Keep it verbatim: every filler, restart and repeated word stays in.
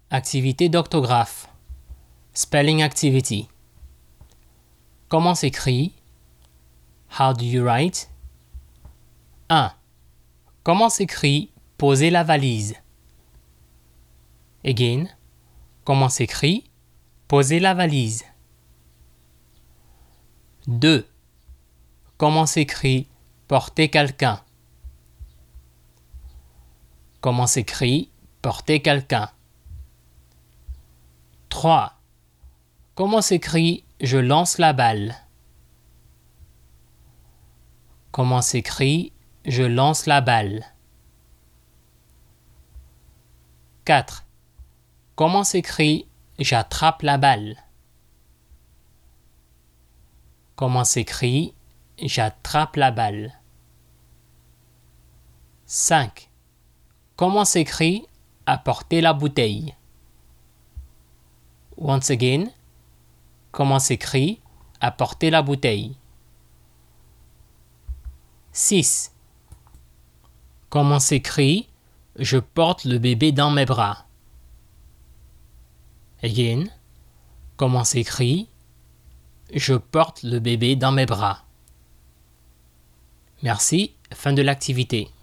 Activité d'orthographe. Spelling activity. Comment s'écrit? How do you write? un. Comment s'écrit poser la valise? Again. Comment s'écrit poser la valise? deux. Comment s'écrit porter quelqu'un? Comment s'écrit porter quelqu'un? trois. Comment s'écrit je lance la balle? Comment s'écrit je lance la balle? quatre. Comment s'écrit j'attrape la balle? Comment s'écrit j'attrape la balle? cinq. Comment s'écrit apporter la bouteille? Once again, comment s'écrit apporter la bouteille? six. Comment s'écrit je porte le bébé dans mes bras? Again, comment s'écrit je porte le bébé dans mes bras? Merci, fin de l'activité.